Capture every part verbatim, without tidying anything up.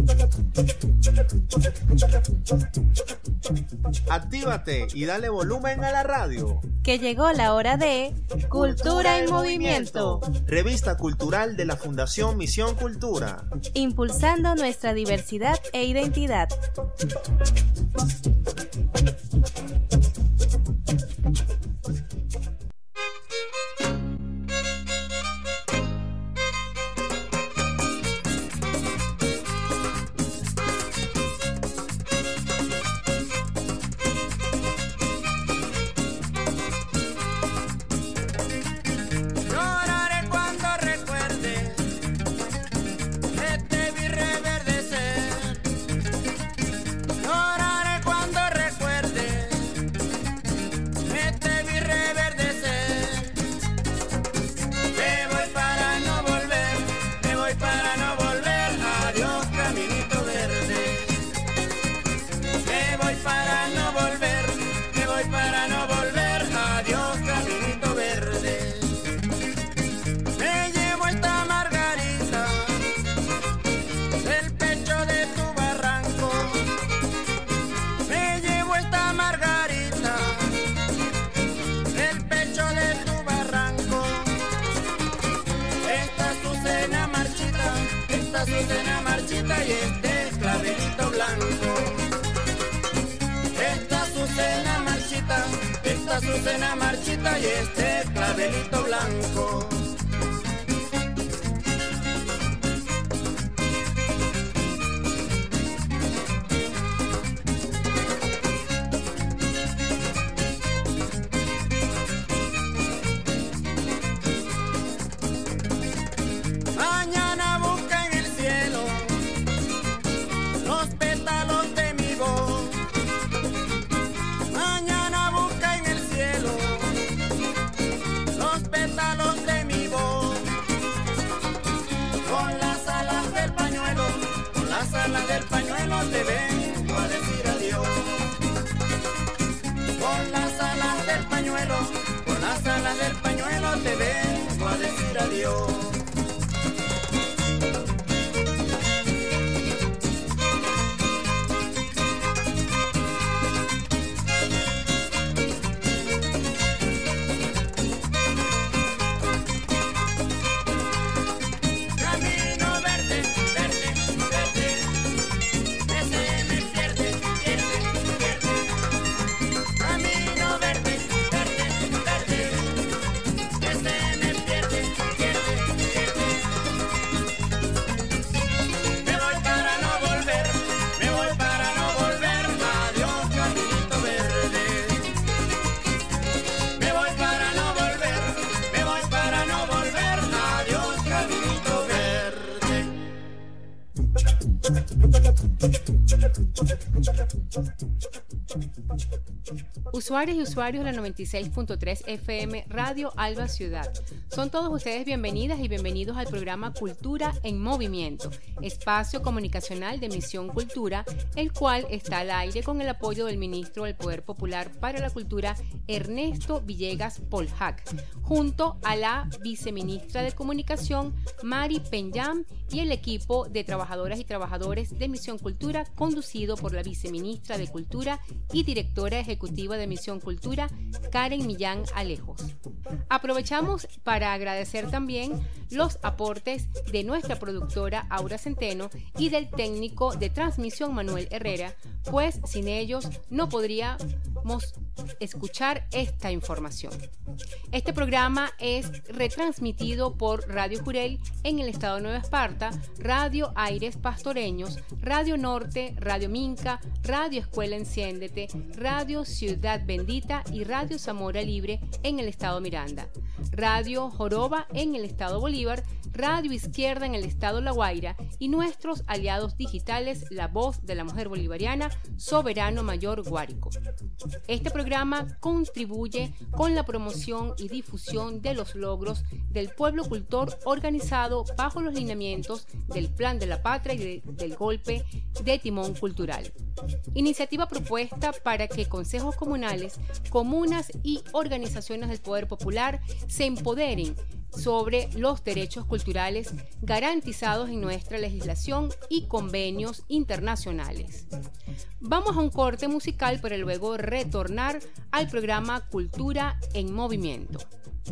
Actívate y dale volumen a la radio. Que llegó la hora de Cultura en Movimiento, revista cultural de la Fundación Misión Cultura, impulsando nuestra diversidad e identidad. Azucena marchita y este clavelito blanco. Esta azucena marchita, esta azucena marchita y este clavelito blanco. Del pañuelo te vengo a decir adiós. Con las alas del pañuelo, con las alas del pañuelo te vengo a decir adiós. Usuarios y usuarios de la noventa y seis punto tres F M Radio Alba Ciudad, son todos ustedes bienvenidas y bienvenidos al programa Cultura en Movimiento, espacio comunicacional de Misión Cultura, el cual está al aire con el apoyo del ministro del Poder Popular para la Cultura, Ernesto Villegas Polhac, junto a la viceministra de Comunicación, Mari Penyam, y el equipo de trabajadoras y trabajadores de Misión Cultura, conducido por la viceministra de Cultura y directora ejecutiva de Misión Cultura, Karen Millán Alejos. Aprovechamos para agradecer también los aportes de nuestra productora Aura Centeno y del técnico de transmisión Manuel Herrera, pues sin ellos no podríamos escuchar esta información. Este programa es retransmitido por Radio Jurel en el estado de Nueva Esparta, Radio Aires Pastoreños, Radio Norte, Radio Minca, Radio Escuela Enciéndete, Radio Ciudad Bendita y Radio Zamora Libre en el estado Miranda, Radio Joroba en el estado Bolívar, Radio Izquierda en el estado La Guaira y nuestros aliados digitales La Voz de la Mujer Bolivariana, Soberano Mayor Guárico. Este programa contribuye con la promoción y difusión de los logros del pueblo cultor organizado bajo los lineamientos del Plan de la Patria y de, del Golpe de Timón Cultural. Iniciativa propuesta para que consejos comunales, comunas y organizaciones del poder popular se empoderen sobre los derechos culturales garantizados en nuestra legislación y convenios internacionales. Vamos a un corte musical para luego retornar al programa Cultura en Movimiento.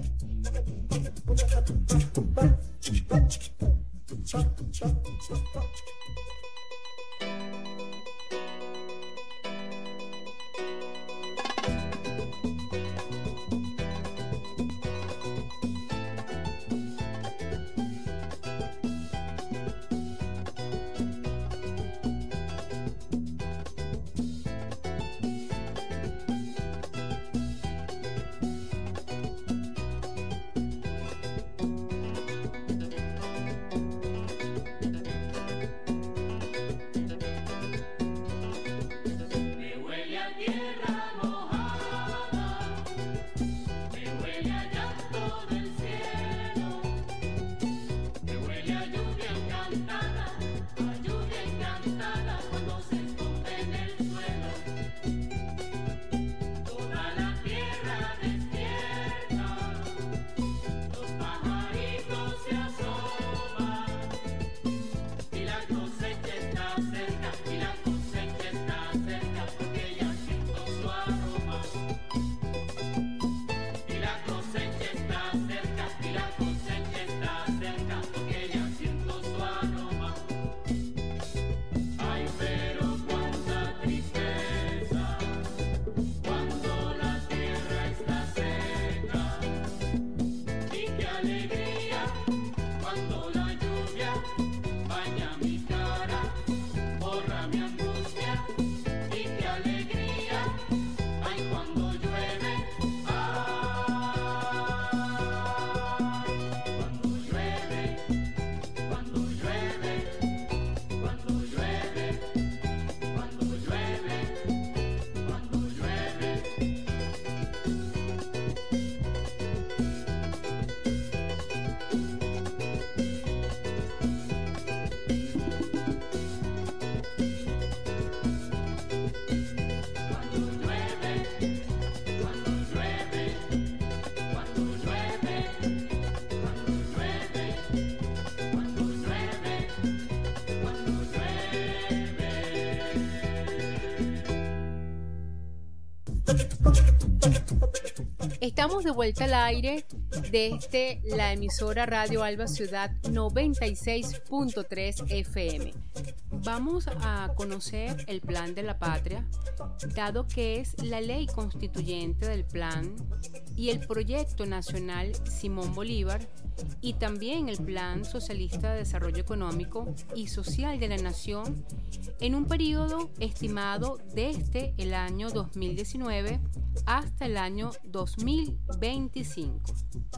Estamos de vuelta al aire desde la emisora Radio Alba Ciudad noventa y seis punto tres F M. Vamos a conocer el Plan de la Patria, dado que es la ley constituyente del plan y el proyecto nacional Simón Bolívar, y también el Plan Socialista de Desarrollo Económico y Social de la Nación en un periodo estimado desde el año dos mil diecinueve hasta el año dos mil veinticinco.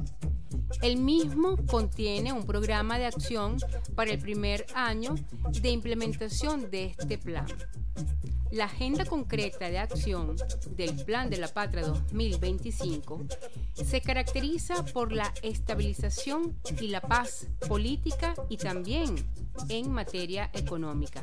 El mismo contiene un programa de acción para el primer año de implementación de este plan. La agenda concreta de acción del Plan de la Patria dos mil veinticinco se caracteriza por la estabilización y la paz política y también en materia económica,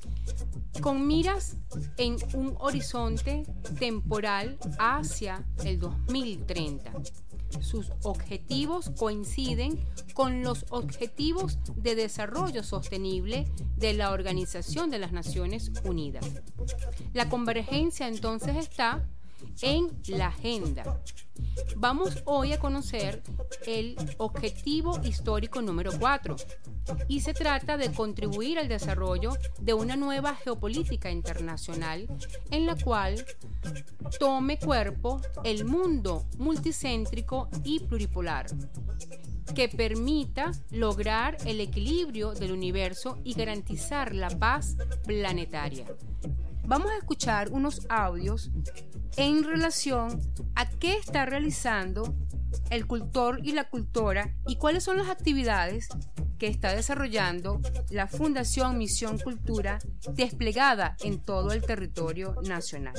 con miras en un horizonte temporal hacia el dos mil treinta. Sus objetivos coinciden con los Objetivos de Desarrollo Sostenible de la Organización de las Naciones Unidas. La convergencia entonces está en la agenda. Vamos hoy a conocer el objetivo histórico número cuatro, y se trata de contribuir al desarrollo de una nueva geopolítica internacional en la cual tome cuerpo el mundo multicéntrico y pluripolar, que permita lograr el equilibrio del universo y garantizar la paz planetaria. Vamos a escuchar unos audios en relación a qué está realizando el cultor y la cultora y cuáles son las actividades que está desarrollando la Fundación Misión Cultura desplegada en todo el territorio nacional.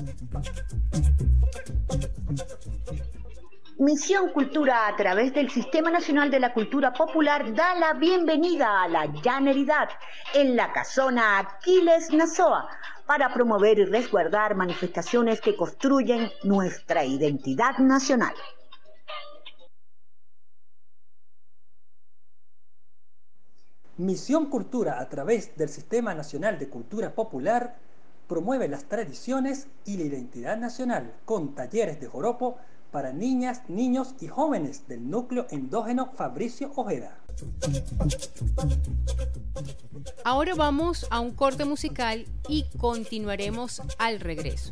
Misión Cultura, a través del Sistema Nacional de la Cultura Popular, da la bienvenida a la llaneridad en la casona Aquiles Nazoa para promover y resguardar manifestaciones que construyen nuestra identidad nacional. Misión Cultura, a través del Sistema Nacional de Cultura Popular, promueve las tradiciones y la identidad nacional con talleres de joropo para niñas, niños y jóvenes del núcleo endógeno Fabricio Ojeda. Ahora vamos a un corte musical y continuaremos al regreso.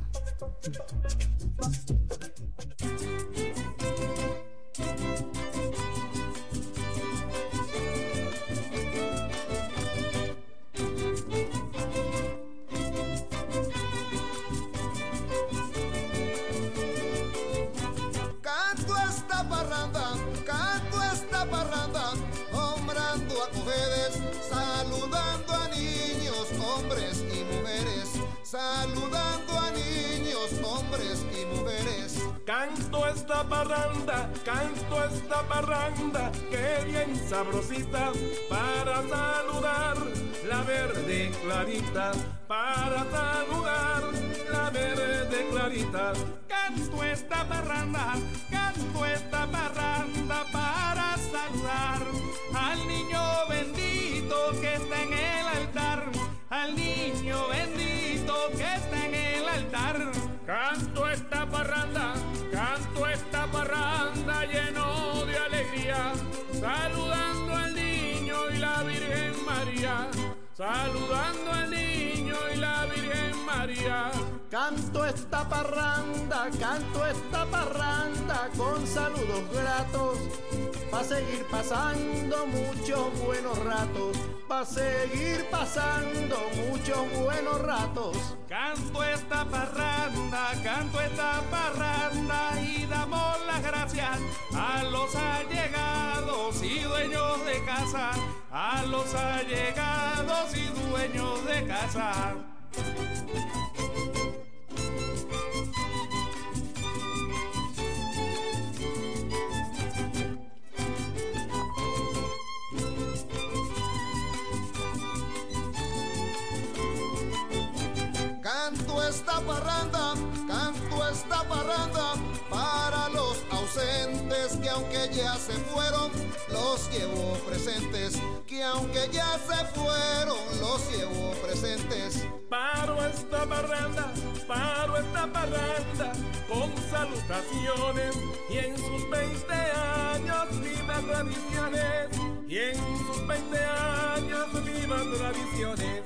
Saludando a niños, hombres y mujeres, saludando a niños, hombres y mujeres. Canto esta parranda, canto esta parranda, que bien sabrosita, para saludar la verde clarita, para saludar la verde clarita. Canto esta parranda, canto esta parranda, para saludar al niño bendito que está en el altar, al niño bendito que está en el altar. Canto esta parranda, canto esta parranda lleno de alegría, saludando al niño y la Virgen María, saludando al niño y la Virgen María. Canto esta parranda, canto esta parranda con saludos gratos, pa' seguir pasando muchos buenos ratos, pa' seguir pasando muchos buenos ratos. Canto esta parranda, canto esta parranda y damos las gracias a los allegados y dueños de casa, a los allegados y dueños de casa. Canto esta parranda, canto esta parranda para los ausentes que aunque ya se fueron, los llevo presentes, que aunque ya se fueron, los llevo presentes. Paro esta parranda, paro esta parranda con salutaciones y en sus veinte años viva tradiciones, y en sus veinte años viva tradiciones.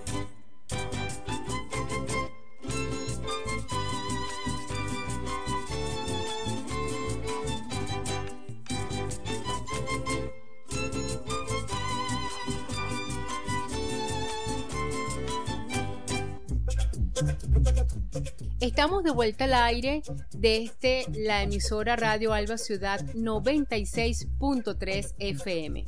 Estamos de vuelta al aire desde la emisora Radio Alba Ciudad noventa y seis punto tres F M.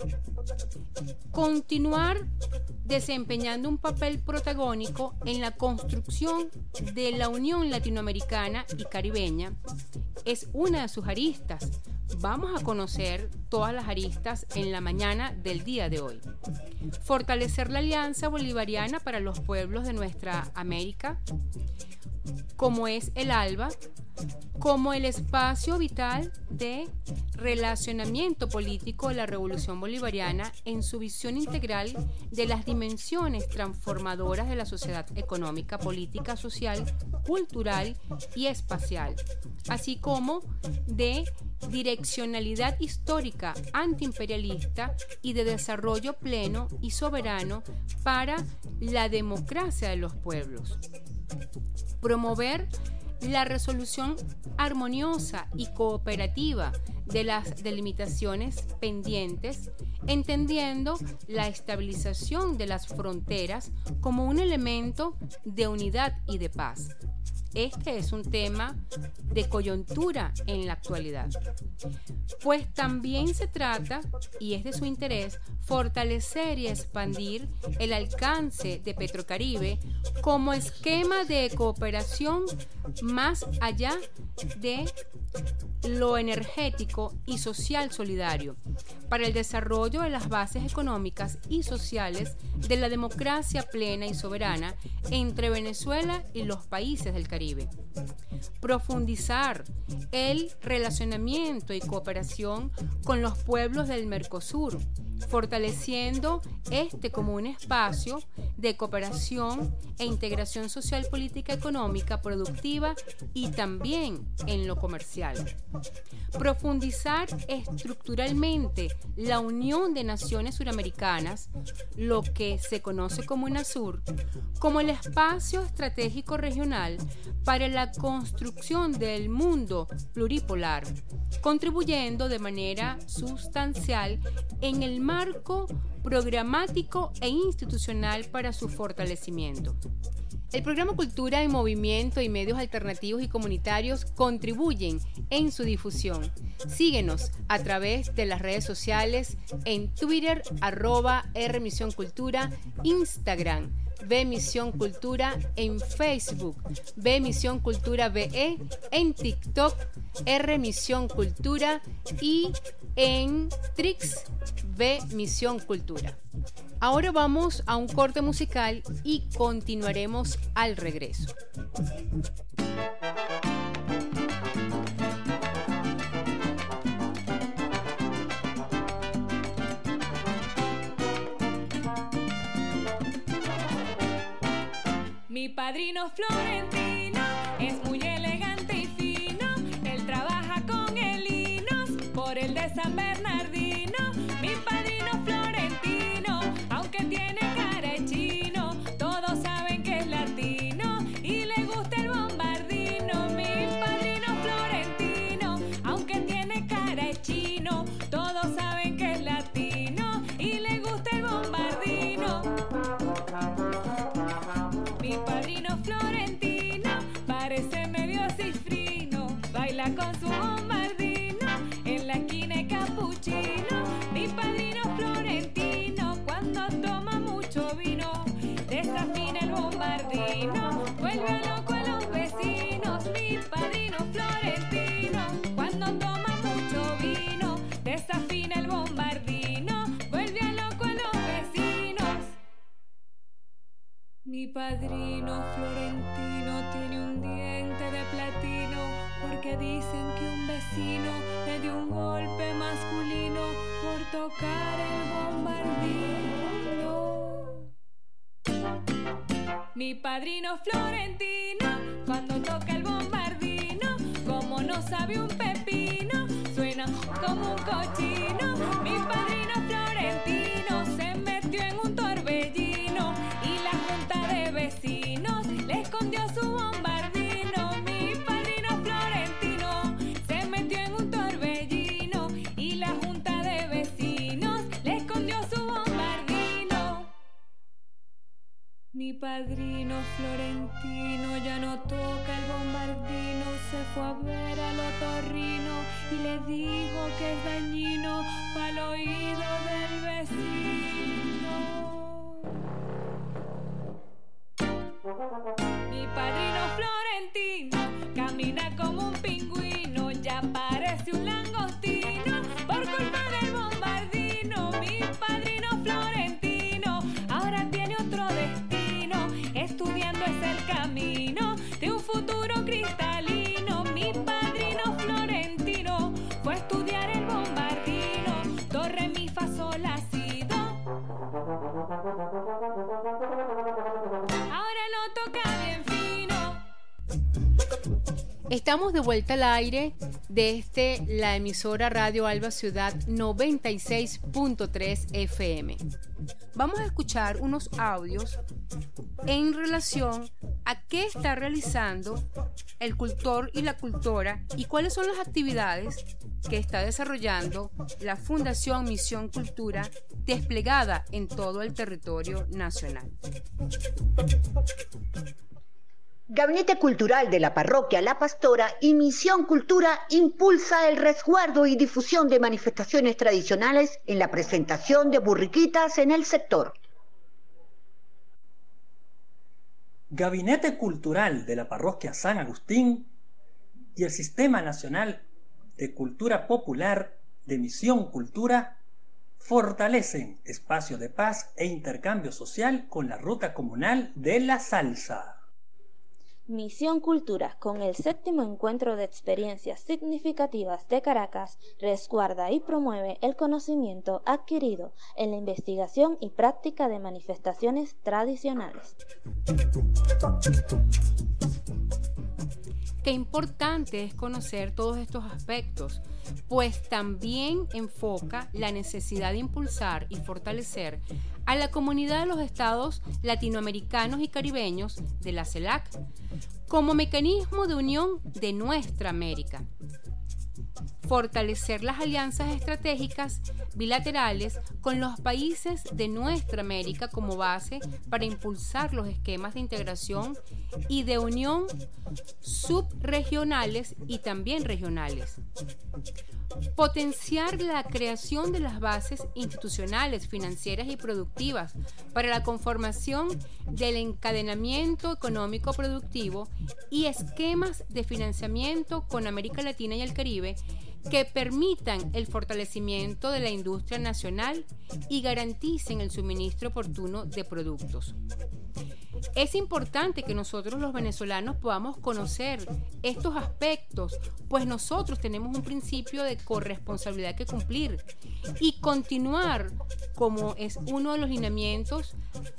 Continuar desempeñando un papel protagónico en la construcción de la Unión Latinoamericana y Caribeña es una de sus aristas. Vamos a conocer todas las aristas en la mañana del día de hoy. Fortalecer la alianza bolivariana para los pueblos de nuestra América, como es el ALBA, como el espacio vital de relacionamiento político de la Revolución Bolivariana en su visión integral de las dimensiones transformadoras de la sociedad económica, política, social, cultural y espacial, así como de direccionalidad histórica antiimperialista y de desarrollo pleno y soberano para la democracia de los pueblos. Promover la resolución armoniosa y cooperativa de las delimitaciones pendientes, entendiendo la estabilización de las fronteras como un elemento de unidad y de paz. Este es un tema de coyuntura en la actualidad, pues también se trata, y es de su interés, fortalecer y expandir el alcance de Petrocaribe como esquema de cooperación más allá de lo energético y social solidario para el desarrollo de las bases económicas y sociales de la democracia plena y soberana entre Venezuela y los países del Caribe. Profundizar el relacionamiento y cooperación con los pueblos del Mercosur fortaleciendo este como un espacio de cooperación e integración social, política, económica, productiva y también en lo comercial. Profundizar estructuralmente la Unión de Naciones Suramericanas, lo que se conoce como UNASUR, como el espacio estratégico regional para la construcción del mundo pluripolar, contribuyendo de manera sustancial en el marco programático e institucional para su fortalecimiento. El programa Cultura en Movimiento y medios alternativos y comunitarios contribuyen en su difusión. Síguenos a través de las redes sociales en Twitter, arroba R Misión Cultura, Instagram, V Misión Cultura, en Facebook, V Misión Cultura V E, en TikTok, R Misión Cultura y en Trix, V Misión Cultura. Ahora vamos a un corte musical y continuaremos al regreso. Mi padrino Florentino es muy elegante y fino. Él trabaja con el Linos por el de San Bernardino. Mi padrino Florentino, aunque tiene cara de chino, todos saben que es latino y le gusta el bombardino. Mi padrino Florentino, aunque tiene cara de chino, todos saben que es latino y le gusta el bombardino. Mi padrino Florentino parece medio cifrino, baila con su bombardino en la esquina de capuchino. Mi padrino Florentino, cuando toma mucho vino, desafina el bombardino, vuelve loco a los vecinos. Mi padrino Florentino, cuando toma mucho vino, desafina el bombardino, vuelve loco a los vecinos. Mi padrino Florentino tiene un diente de platino, porque dicen que un vecino le dio un golpe masculino por tocar el bombardino. Mi padrino Florentino, cuando toca el bombardino, como no sabe un pepino, suena como un cochino. Mi padrino Florentino se metió en un torbellino y la junta de vecinos le escondió su bombardino. Mi padrino Florentino se metió en un torbellino y la junta de vecinos le escondió su bombardino. Mi padrino Florentino ya no toca el bombardino, se fue a ver al otorrino y le dijo que es dañino pa'l oído del vecino. Mi padrino Florentino camina como un pingüino, ya parece un langostino por culpa del bombardino. Mi padrino Florentino ahora tiene otro destino, estudiando es el camino de un futuro cristalino. Mi padrino Florentino fue a estudiar el bombardino, do, re, mi, fa, sol, la, si, do. Ahora lo toca bien fino. Estamos de vuelta al aire desde la emisora Radio Alba Ciudad noventa y seis punto tres F M. Vamos a escuchar unos audios en relación a qué está realizando el cultor y la cultora y cuáles son las actividades que está desarrollando la Fundación Misión Cultura desplegada en todo el territorio nacional. Gabinete Cultural de la Parroquia La Pastora y Misión Cultura impulsa el resguardo y difusión de manifestaciones tradicionales en la presentación de burriquitas en el sector. Gabinete Cultural de la Parroquia San Agustín y el Sistema Nacional de Cultura Popular de Misión Cultura fortalecen espacio de paz e intercambio social con la Ruta Comunal de la Salsa. Misión Cultura, con el séptimo encuentro de experiencias significativas de Caracas, resguarda y promueve el conocimiento adquirido en la investigación y práctica de manifestaciones tradicionales. Qué importante es conocer todos estos aspectos, pues también enfoca la necesidad de impulsar y fortalecer a la comunidad de los estados latinoamericanos y caribeños de la CELAC como mecanismo de unión de nuestra América. Fortalecer las alianzas estratégicas bilaterales con los países de nuestra América como base para impulsar los esquemas de integración y de unión subregionales y también regionales. Potenciar la creación de las bases institucionales, financieras y productivas para la conformación del encadenamiento económico productivo y esquemas de financiamiento con América Latina y el Caribe que permitan el fortalecimiento de la industria nacional y garanticen el suministro oportuno de productos. Es importante que nosotros los venezolanos podamos conocer estos aspectos, pues nosotros tenemos un principio de corresponsabilidad que cumplir y continuar, como es uno de los lineamientos,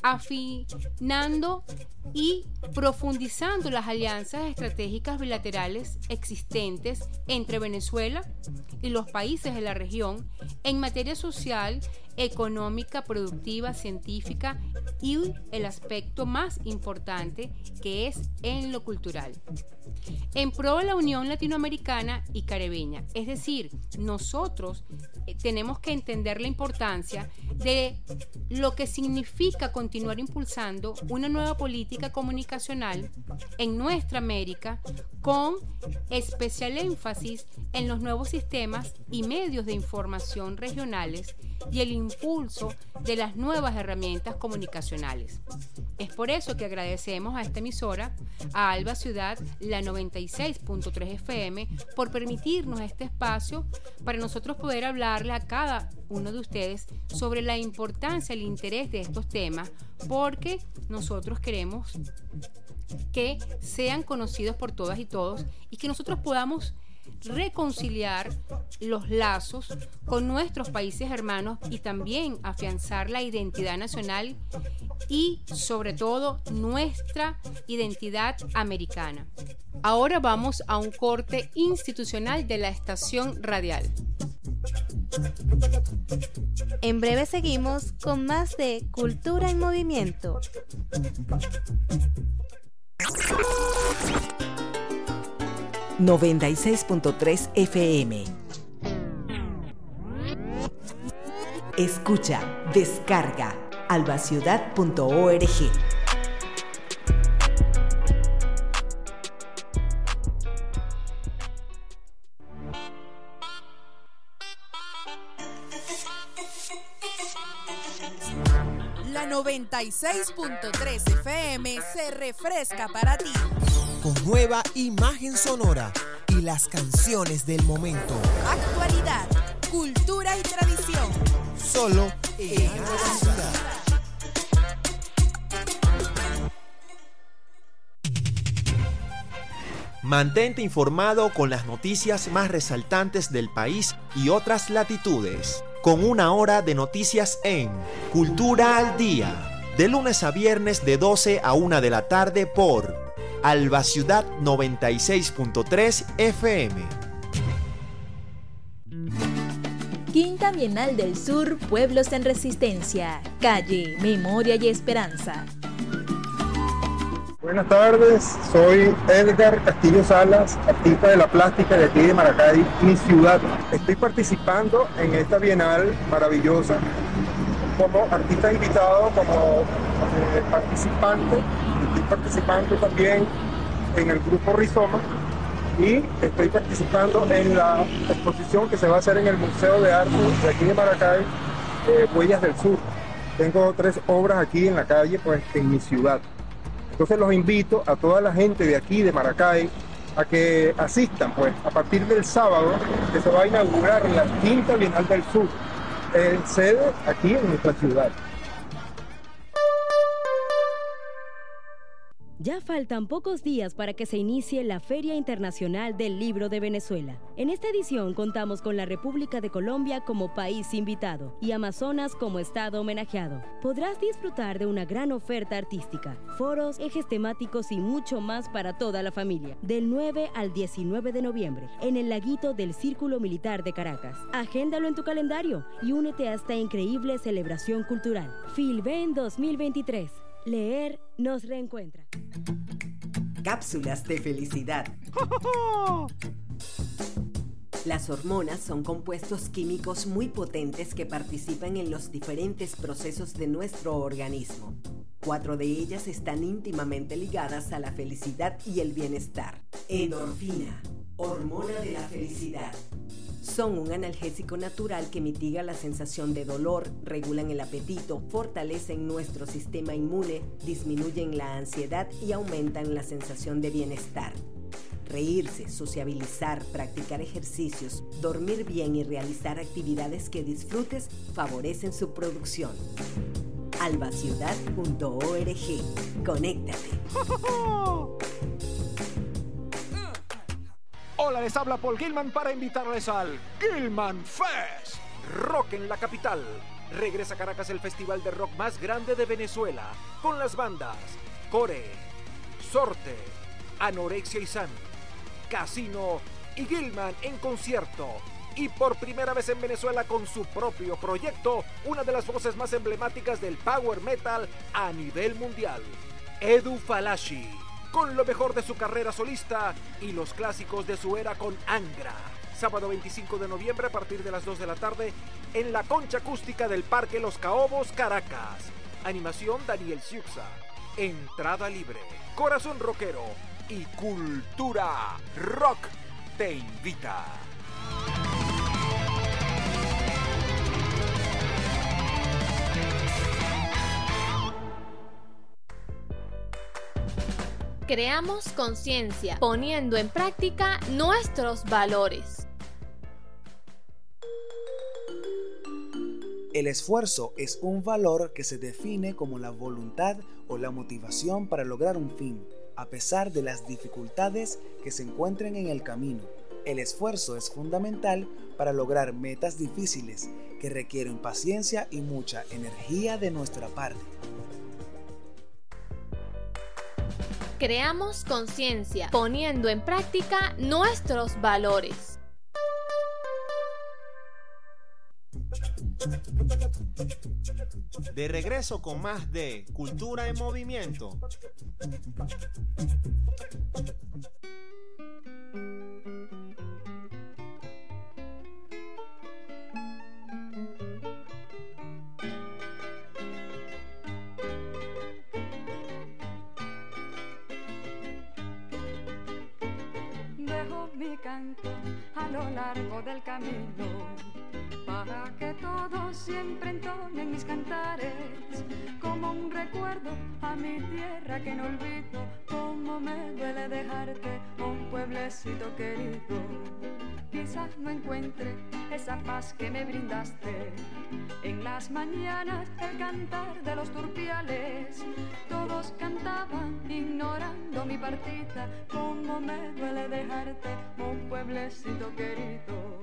afinando y profundizando las alianzas estratégicas bilaterales existentes entre Venezuela y los países de la región en materia social, económica, productiva, científica y el aspecto más importante, que es en lo cultural, en pro de la unión latinoamericana y caribeña. Es decir, nosotros eh, tenemos que entender la importancia de lo que significa continuar impulsando una nueva política comunicacional en nuestra América, con especial énfasis en los nuevos sistemas y medios de información regionales y el impulso de las nuevas herramientas comunicacionales. Es por eso que agradecemos a esta emisora, a Alba Ciudad, la noventa y seis punto tres F M, por permitirnos este espacio para nosotros poder hablarle a cada uno de ustedes sobre la importancia, el interés de estos temas, porque nosotros queremos que sean conocidos por todas y todos y que nosotros podamos reconciliar los lazos con nuestros países hermanos y también afianzar la identidad nacional y sobre todo nuestra identidad americana. Ahora vamos a un corte institucional de la estación radial. En breve seguimos con más de Cultura en Movimiento. noventa y seis punto tres F M. Escucha, descarga albaciudad punto org. La noventa y seis punto tres F M se refresca para ti, con nueva imagen sonora y las canciones del momento. Actualidad, cultura y tradición. Solo en Nueva Ciudad. Mantente informado con las noticias más resaltantes del país y otras latitudes, con una hora de noticias en Cultura al Día, de lunes a viernes de doce a una de la tarde por Alba Ciudad noventa y seis punto tres F M. Quinta Bienal del Sur, Pueblos en Resistencia, Calle, Memoria y Esperanza. Buenas tardes, soy Edgar Castillo Salas, artista de la plástica de aquí de Maracay, mi ciudad. Estoy participando en esta Bienal maravillosa como artista invitado, como eh, participante. Estoy participando también en el grupo Rizoma y estoy participando en la exposición que se va a hacer en el Museo de Arte de aquí de Maracay, eh, Huellas del Sur. Tengo tres obras aquí en la calle, pues en mi ciudad. Entonces los invito a toda la gente de aquí, de Maracay, a que asistan, pues, a partir del sábado, que se va a inaugurar la Quinta Bienal del Sur, eh, sede aquí en nuestra ciudad. Ya faltan pocos días para que se inicie la Feria Internacional del Libro de Venezuela. En esta edición contamos con la República de Colombia como país invitado y Amazonas como estado homenajeado. Podrás disfrutar de una gran oferta artística, foros, ejes temáticos y mucho más para toda la familia. Del nueve al diecinueve de noviembre, en el laguito del Círculo Militar de Caracas. Agéndalo en tu calendario y únete a esta increíble celebración cultural. Filben dos mil veintitrés. Leer nos reencuentra. Cápsulas de felicidad. Las hormonas son compuestos químicos muy potentes que participan en los diferentes procesos de nuestro organismo. Cuatro de ellas están íntimamente ligadas a la felicidad y el bienestar. Endorfina, hormona de la felicidad. Son un analgésico natural que mitiga la sensación de dolor, regulan el apetito, fortalecen nuestro sistema inmune, disminuyen la ansiedad y aumentan la sensación de bienestar. Reírse, sociabilizar, practicar ejercicios, dormir bien y realizar actividades que disfrutes favorecen su producción. albaciudad punto org. Conéctate. Hola, les habla Paul Gilman para invitarles al Gilman Fest. Rock en la capital. Regresa a Caracas el festival de rock más grande de Venezuela, con las bandas Core, Sorte, Anorexia y San, Casino y Gilman en concierto. Y por primera vez en Venezuela con su propio proyecto, una de las voces más emblemáticas del power metal a nivel mundial, Edu Falashi, con lo mejor de su carrera solista y los clásicos de su era con Angra. Sábado veinticinco de noviembre a partir de las dos de la tarde en la concha acústica del Parque Los Caobos, Caracas. Animación Daniel Siuxa. Entrada libre. Corazón Rockero y Cultura Rock te invita. Creamos conciencia, poniendo en práctica nuestros valores. El esfuerzo es un valor que se define como la voluntad o la motivación para lograr un fin, a pesar de las dificultades que se encuentren en el camino. El esfuerzo es fundamental para lograr metas difíciles que requieren paciencia y mucha energía de nuestra parte. Creamos conciencia, poniendo en práctica nuestros valores. De regreso con más de Cultura en Movimiento. Dejo mi canto a lo largo del camino, para que todos siempre entonen mis cantares, como un recuerdo a mi tierra que no olvido. Como me duele dejarte, un pueblecito querido. Quizás no encuentre esa paz que me brindaste en las mañanas, el cantar de los turpiales. Todos cantaban ignorando mi partida. Como me duele dejarte, un pueblecito querido.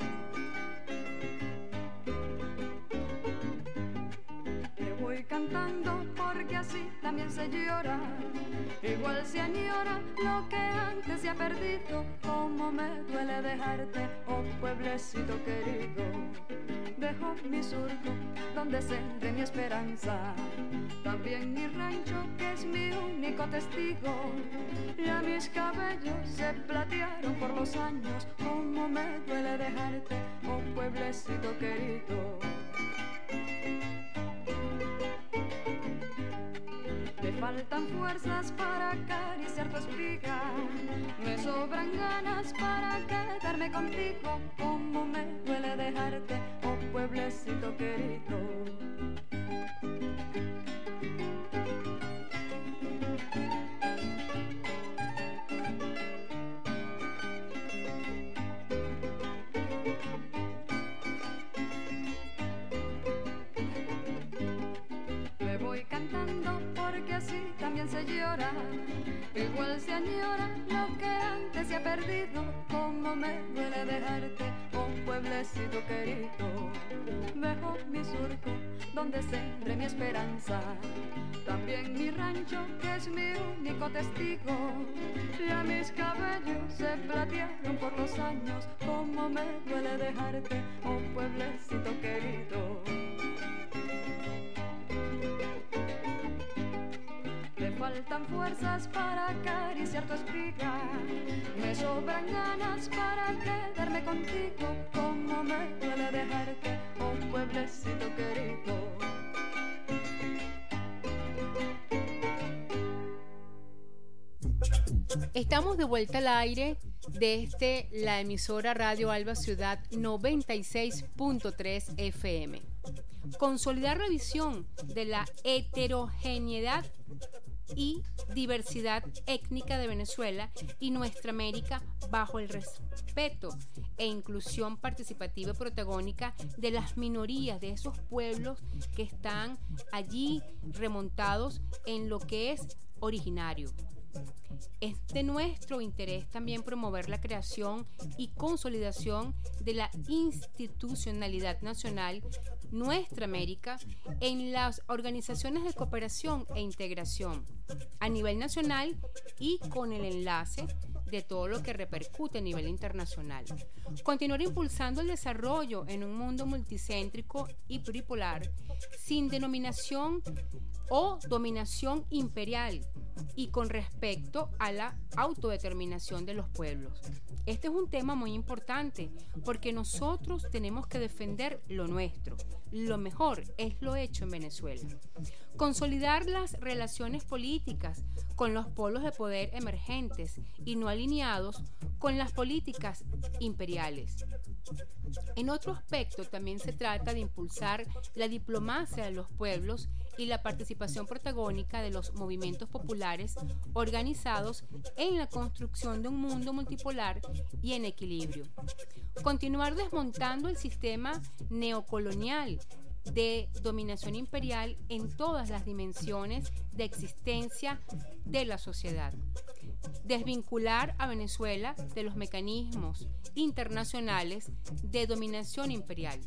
Te voy cantando porque así también se llora, igual se añora lo que antes se ha perdido. Como me duele dejarte, oh pueblecito querido. Dejo mi surco donde sembré mi esperanza, también mi rancho que es mi único testigo. Ya mis cabellos se platearon por los años. Como me duele dejarte, oh pueblecito querido. Me faltan fuerzas para acariciar tu espiga, me sobran ganas para quedarme contigo. Como me duele dejarte, oh pueblecito querido. Me voy cantando porque así también se llora, añora lo que antes se ha perdido. Cómo me duele dejarte, un pueblecito querido. Dejo mi surco donde sembré mi esperanza, también mi rancho que es mi único testigo. Ya mis cabellos se platearon por los años. Cómo me duele dejarte, un pueblecito querido. Me faltan fuerzas para acariciar tu espiga, me sobran ganas para quedarme contigo. Cómo me duele dejarte, un pueblecito querido. Estamos de vuelta al aire desde la emisora Radio Alba Ciudad noventa y seis punto tres F M. Consolidar la visión de la heterogeneidad y diversidad étnica de Venezuela y nuestra América bajo el respeto e inclusión participativa y protagónica de las minorías, de esos pueblos que están allí remontados en lo que es originario. Es de nuestro interés también promover la creación y consolidación de la institucionalidad nacional, nuestra América, en las organizaciones de cooperación e integración a nivel nacional y con el enlace de todo lo que repercute a nivel internacional. Continuar impulsando el desarrollo en un mundo multicéntrico y pluripolar, sin denominación o dominación imperial y con respecto a la autodeterminación de los pueblos. Este es un tema muy importante porque nosotros tenemos que defender lo nuestro. Lo mejor es lo hecho en Venezuela. Consolidar las relaciones políticas con los polos de poder emergentes y no alineados con las políticas imperiales. En otro aspecto, también se trata de impulsar la diplomacia de los pueblos y la participación protagónica de los movimientos populares organizados en la construcción de un mundo multipolar y en equilibrio. Continuar desmontando el sistema neocolonial de dominación imperial en todas las dimensiones de existencia de la sociedad. Desvincular a Venezuela de los mecanismos internacionales de dominación imperial.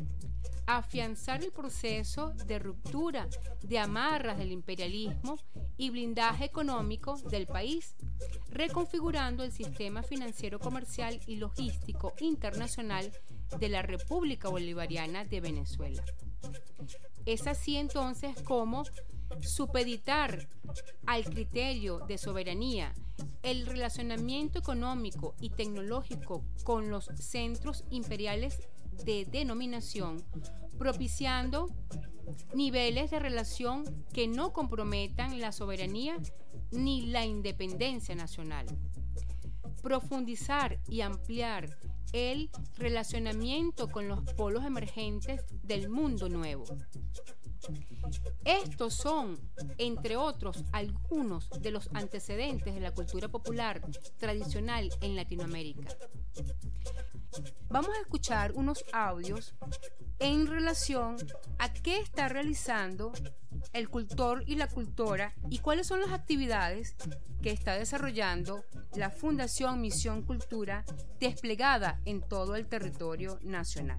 Afianzar el proceso de ruptura de amarras del imperialismo y blindaje económico del país, reconfigurando el sistema financiero, comercial y logístico internacional de la República Bolivariana de Venezuela. Es así entonces como supeditar al criterio de soberanía el relacionamiento económico y tecnológico con los centros imperiales de denominación, propiciando niveles de relación que no comprometan la soberanía ni la independencia nacional. Profundizar y ampliar el relacionamiento con los polos emergentes del mundo nuevo. Estos son, entre otros, algunos de los antecedentes de la cultura popular tradicional en Latinoamérica. Vamos a escuchar unos audios en relación a qué está realizando el cultor y la cultora y cuáles son las actividades que está desarrollando la Fundación Misión Cultura desplegada en todo el territorio nacional.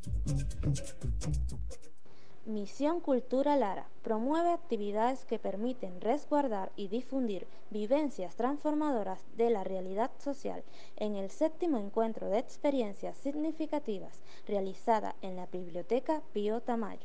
Misión Cultura Lara promueve actividades que permiten resguardar y difundir vivencias transformadoras de la realidad social en el séptimo encuentro de experiencias significativas realizada en la Biblioteca Pío Tamayo.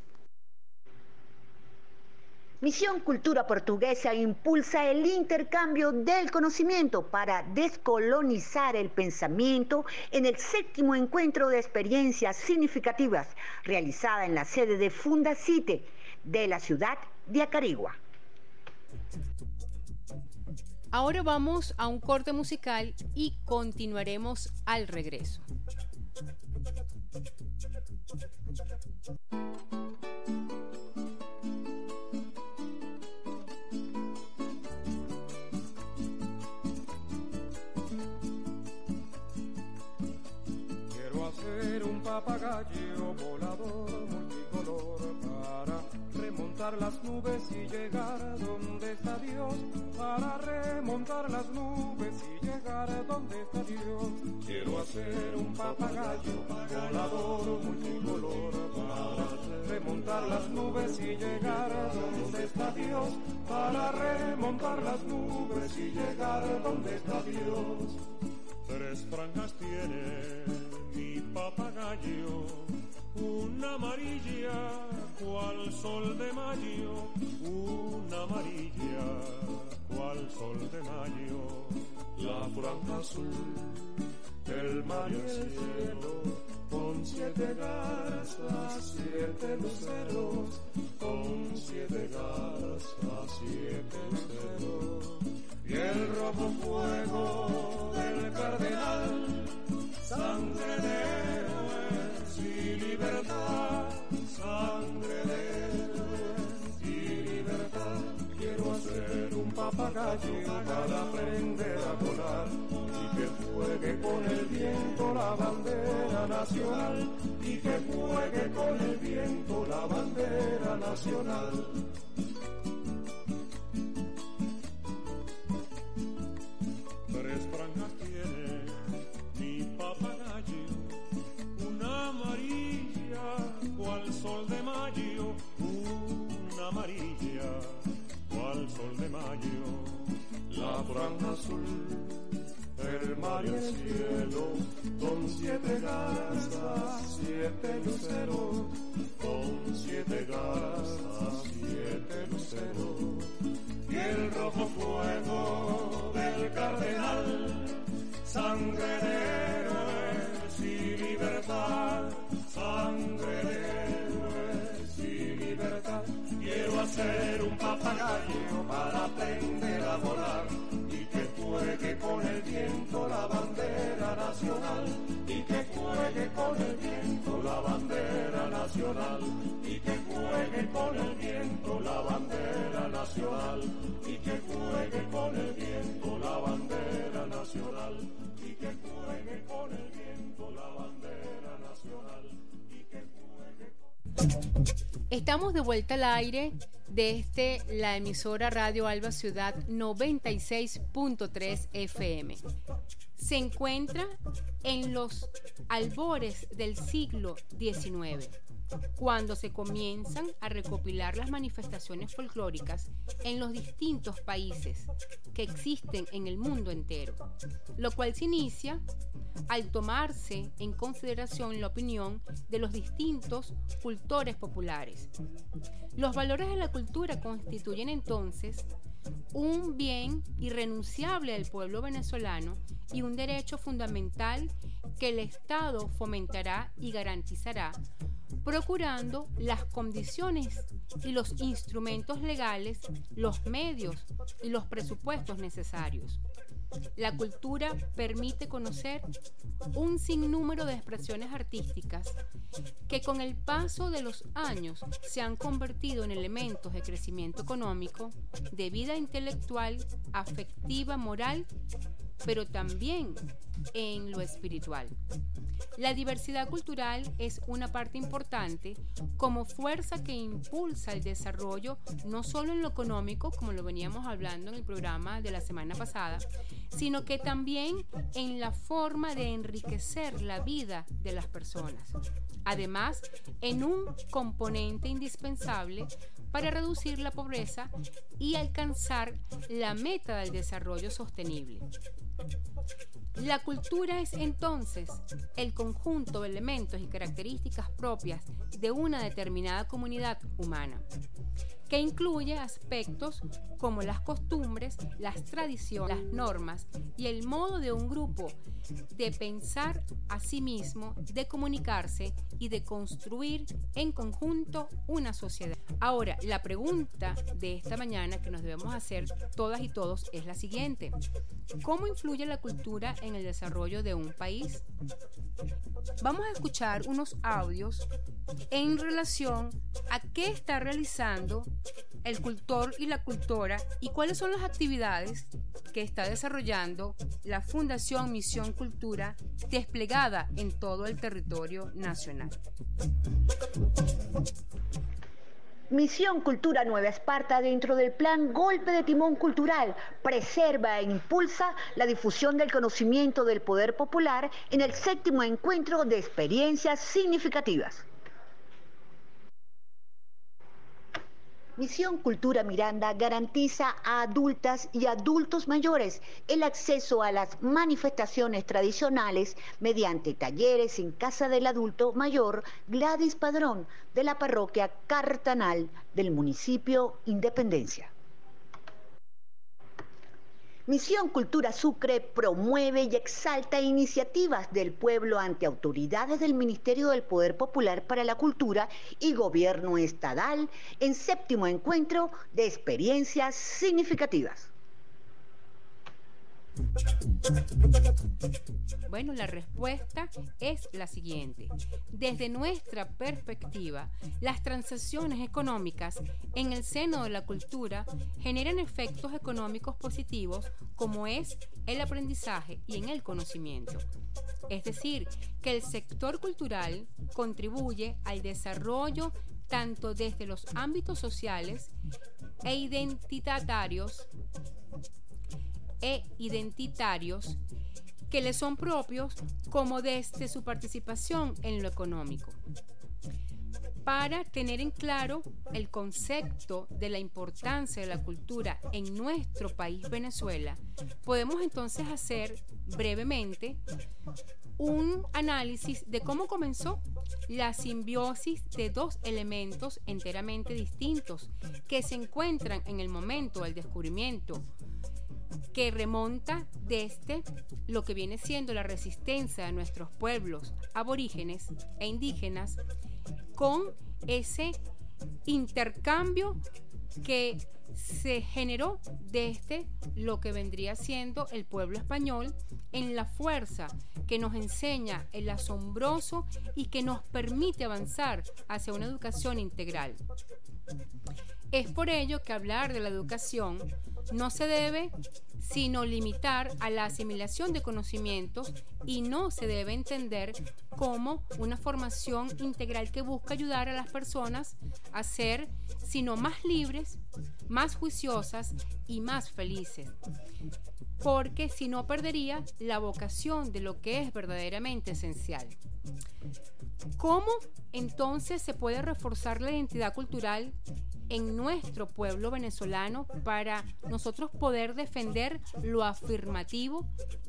Misión Cultura Portuguesa impulsa el intercambio del conocimiento para descolonizar el pensamiento en el séptimo encuentro de experiencias significativas realizada en la sede de Fundacite de la ciudad de Acarigua. Ahora vamos a un corte musical y continuaremos al regreso. Hacer un papagayo volador multicolor para remontar las nubes y llegar donde está Dios, para remontar remontar las nubes y llegar a donde está Dios. Quiero hacer un papagayo volador multicolor para remontar las nubes y llegar a donde está Dios. Para remontar las nubes y llegar a donde está Dios. Tres franjas tiene mi papagayo, una amarilla cual sol de mayo, una amarilla cual sol de mayo. La franja azul del mar y el cielo, con siete garzas, siete luceros, con siete garzas, siete luceros. Y el rojo fuego del cardenal, sangre de héroes y libertad, sangre de héroes y libertad. Quiero hacer un papagayo para aprender a volar y que juegue con el viento la bandera nacional, y que juegue con el viento la bandera nacional. Tres franjas tiene mi papagayo, una amarilla cual sol de mayo, una amarilla cual sol de mayo. La franja azul, el mar y el cielo, con siete garzas, siete luceros, con siete garzas, siete luceros. Y el rojo fuego del cardenal, sangre de héroes y libertad, sangre de héroes y libertad. Quiero hacer un papagayo para aprender a volar y que juegue con el viento la bandera nacional, y que juegue con el viento la bandera nacional, y que juegue con el viento la bandera nacional, y que juegue con el viento la bandera nacional, y que juegue con el viento la bandera nacional, y que juegue con... Estamos de vuelta al aire desde la emisora Radio Alba Ciudad noventa y seis punto tres F M. Se encuentra en los albores del siglo diecinueve, cuando se comienzan a recopilar las manifestaciones folclóricas en los distintos países que existen en el mundo entero, lo cual se inicia al tomarse en consideración la opinión de los distintos cultores populares. Los valores de la cultura constituyen entonces un bien irrenunciable del pueblo venezolano y un derecho fundamental que el Estado fomentará y garantizará, procurando las condiciones y los instrumentos legales, los medios y los presupuestos necesarios. La cultura permite conocer un sinnúmero de expresiones artísticas que con el paso de los años se han convertido en elementos de crecimiento económico, de vida intelectual, afectiva, moral, pero también en lo espiritual. La diversidad cultural es una parte importante como fuerza que impulsa el desarrollo no solo en lo económico, como lo veníamos hablando en el programa de la semana pasada, sino que también en la forma de enriquecer la vida de las personas. Además, en un componente indispensable para reducir la pobreza y alcanzar la meta del desarrollo sostenible. La cultura es entonces el conjunto de elementos y características propias de una determinada comunidad humana, que incluye aspectos como las costumbres, las tradiciones, las normas y el modo de un grupo de pensar a sí mismo, de comunicarse y de construir en conjunto una sociedad. Ahora, la pregunta de esta mañana que nos debemos hacer todas y todos es la siguiente: ¿cómo influye la cultura en el desarrollo de un país? Vamos a escuchar unos audios en relación a qué está realizando el cultor y la cultora y cuáles son las actividades que está desarrollando la Fundación Misión Cultura desplegada en todo el territorio nacional. Misión Cultura Nueva Esparta, dentro del plan Golpe de Timón Cultural, preserva e impulsa la difusión del conocimiento del poder popular en el séptimo encuentro de experiencias significativas. Misión Cultura Miranda garantiza a adultas y adultos mayores el acceso a las manifestaciones tradicionales mediante talleres en Casa del Adulto Mayor Gladys Padrón de la parroquia Cartanal del municipio Independencia. Misión Cultura Sucre promueve y exalta iniciativas del pueblo ante autoridades del Ministerio del Poder Popular para la Cultura y Gobierno Estadal en séptimo encuentro de experiencias significativas. Bueno, la respuesta es la siguiente. Desde nuestra perspectiva, las transacciones económicas en el seno de la cultura generan efectos económicos positivos como es el aprendizaje y en el conocimiento. Es decir, que el sector cultural contribuye al desarrollo tanto desde los ámbitos sociales e identitarios e identitarios que le son propios, como desde su participación en lo económico. Para tener en claro el concepto de la importancia de la cultura en nuestro país Venezuela, podemos entonces hacer brevemente un análisis de cómo comenzó la simbiosis de dos elementos enteramente distintos que se encuentran en el momento del descubrimiento, que remonta desde lo que viene siendo la resistencia de nuestros pueblos aborígenes e indígenas, con ese intercambio que se generó desde lo que vendría siendo el pueblo español, en la fuerza que nos enseña el asombroso y que nos permite avanzar hacia una educación integral. Es por ello que hablar de la educación no se debe sino limitar a la asimilación de conocimientos y no se debe entender como una formación integral que busca ayudar a las personas a ser sino más libres, más juiciosas y más felices, porque si no perdería la vocación de lo que es verdaderamente esencial. ¿Cómo entonces se puede reforzar la identidad cultural en nuestro pueblo venezolano para nosotros poder defender lo afirmativo?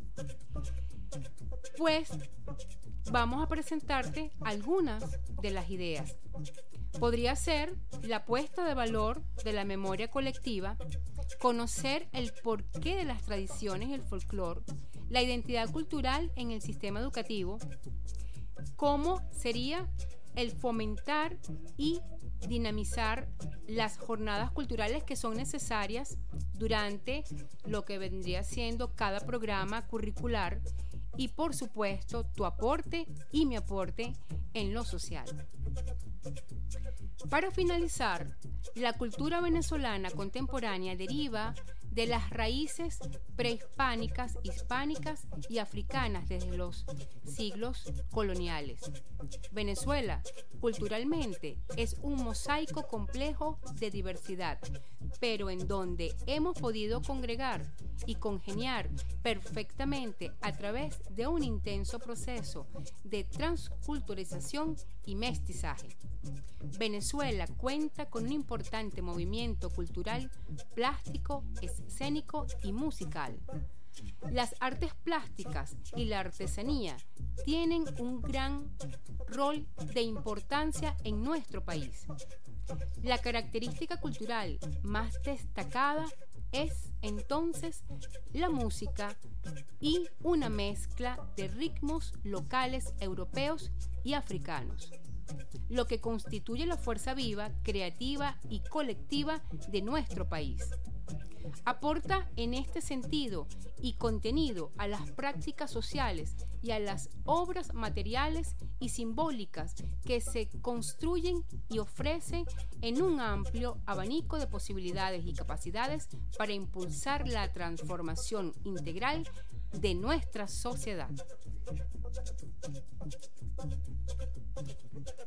Pues vamos a presentarte algunas de las ideas. Podría ser la puesta de valor de la memoria colectiva, conocer el porqué de las tradiciones y el folclore, la identidad cultural en el sistema educativo, cómo sería el fomentar y dinamizar las jornadas culturales que son necesarias durante lo que vendría siendo cada programa curricular y, por supuesto, tu aporte y mi aporte en lo social. Para finalizar, la cultura venezolana contemporánea deriva de las raíces prehispánicas, hispánicas y africanas desde los siglos coloniales. Venezuela, culturalmente, es un mosaico complejo de diversidad, pero en donde hemos podido congregar y congeniar perfectamente a través de un intenso proceso de transculturización y mestizaje. Venezuela cuenta con un importante movimiento cultural, plástico, escénico y musical. Las artes plásticas y la artesanía tienen un gran rol de importancia en nuestro país. La característica cultural más destacada es entonces la música y una mezcla de ritmos locales europeos y africanos, lo que constituye la fuerza viva, creativa y colectiva de nuestro país. Aporta en este sentido y contenido a las prácticas sociales y a las obras materiales y simbólicas que se construyen y ofrecen en un amplio abanico de posibilidades y capacidades para impulsar la transformación integral de nuestra sociedad.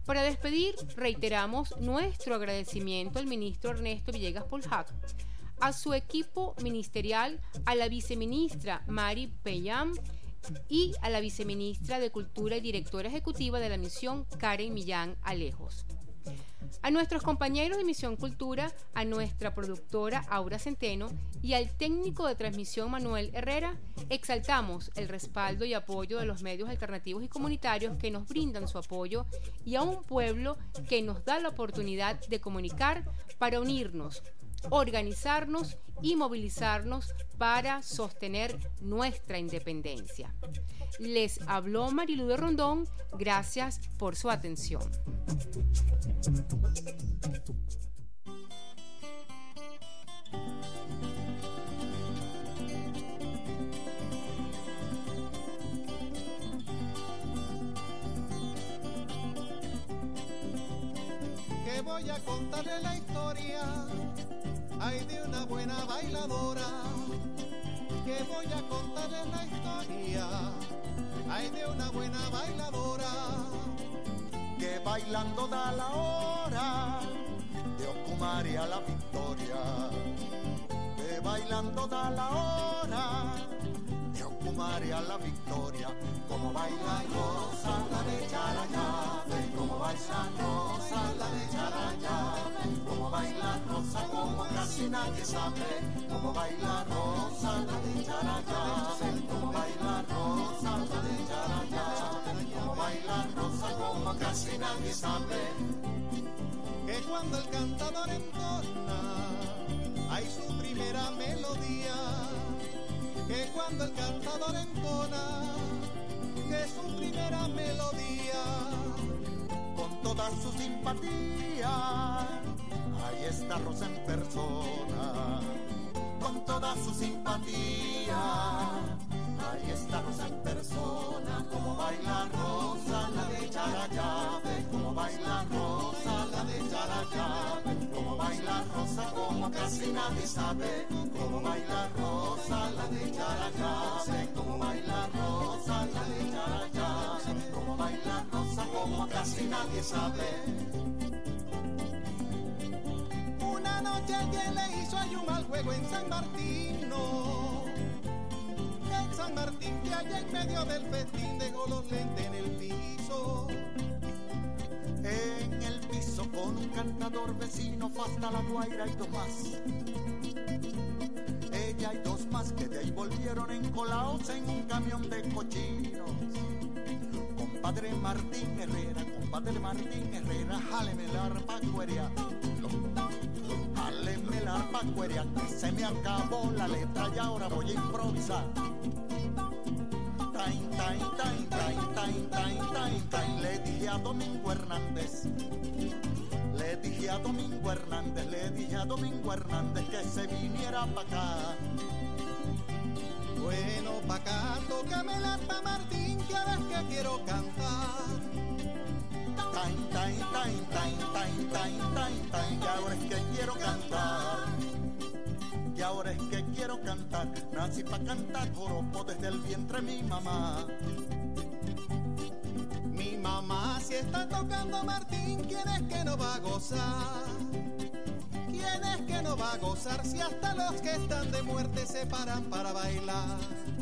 Para despedir, reiteramos nuestro agradecimiento al ministro Ernesto Villegas Poljac, a su equipo ministerial, a la viceministra Mari Pellán y a la viceministra de Cultura y directora ejecutiva de la misión Karen Millán Alejos. A nuestros compañeros de Misión Cultura, a nuestra productora Aura Centeno y al técnico de transmisión Manuel Herrera, exaltamos el respaldo y apoyo de los medios alternativos y comunitarios que nos brindan su apoyo y a un pueblo que nos da la oportunidad de comunicar para unirnos, organizarnos y movilizarnos para sostener nuestra independencia. Les habló Marilu de Rondón. Gracias por su atención. Que voy a contarle la historia, ay, de una buena bailadora. Que voy a contarle la historia, ay, de una buena bailadora. Que bailando da la hora de Ocumare a la victoria. Que bailando da la hora de Ocumare a la victoria. Como baila Rosa, la de Charayá, como baila Rosa, la de Charayá, como baila Rosa, como casi nadie sabe, como baila Rosa, la de Charayá, como baila Rosa, la de Charayá, como baila Rosa, como casi nadie sabe. Que cuando el cantador entona, hay su primera melodía. Que cuando el cantador entona, que su primera melodía, con toda su simpatía, ahí está Rosa en persona. Con toda su simpatía, ahí está Rosa en persona. Como baila Rosa, la de Charayá, como baila Rosa, la de Charayá, como baila Rosa, como casi nadie sabe. Como baila Rosa, la de Charayá, como baila Rosa, la de Charayá, como baila Rosa, como casi nadie sabe. Una noche alguien le hizo ayuno al juego en San Martín, no. En San Martín, que allá en medio del festín dejó los lentes en el piso. En el piso con un cantador vecino, Fasta la Guaira y dos más. Ella y dos más que de ahí volvieron encolados en un camión de cochinos. Compadre Martín Herrera, compadre Martín Herrera, jáleme el arpa cueria. Jáleme el arpa cueria, que se me acabó la letra y ahora voy a improvisar. Tain, tain, tain, tain, tain, tain, tain, tain. Le dije a Domingo Hernández, le dije a Domingo Hernández, le dije a Domingo Hernández que se viniera pa' acá. Bueno, pa' acá, tócame el arpa, Martín, que ahora es que quiero cantar. Tain, tain, tain, tain, tain, tain, tain, tain, que ahora es que quiero cantar. Y ahora es que quiero cantar, nací pa' cantar joropo desde el vientre mi mamá. Mi mamá si está tocando Martín, ¿quién es que no va a gozar? ¿Quién es que no va a gozar si hasta los que están de muerte se paran para bailar?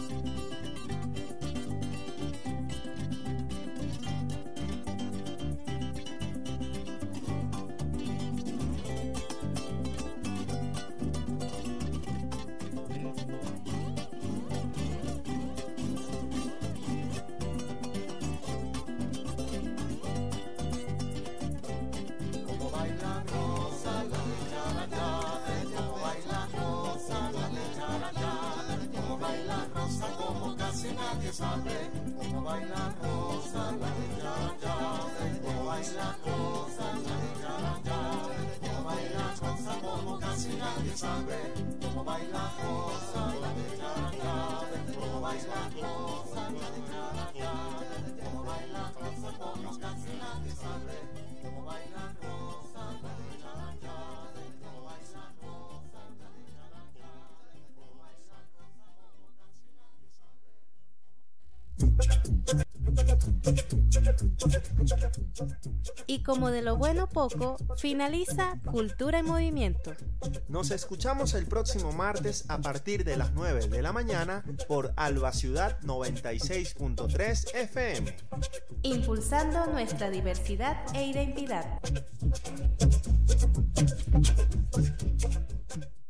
Sabe cómo baila Rosa, la de Charayá, cómo baila Rosa, la de Charayá, cómo baila Rosa, como casi nadie sabe, cómo baila Rosa, la de Charayá, cómo baila Rosa, la de Charayá, cómo baila Rosa, como casi nadie sabe, cómo baila Rosa, la de Charayá, cómo baila Rosa, la de Charayá, cómo baila Rosa, como casi nadie sabe. Y como de lo bueno poco, finaliza Cultura en Movimiento. Nos escuchamos el próximo martes a partir de las nueve de la mañana por Alba Ciudad noventa y seis punto tres F M. Impulsando nuestra diversidad e identidad.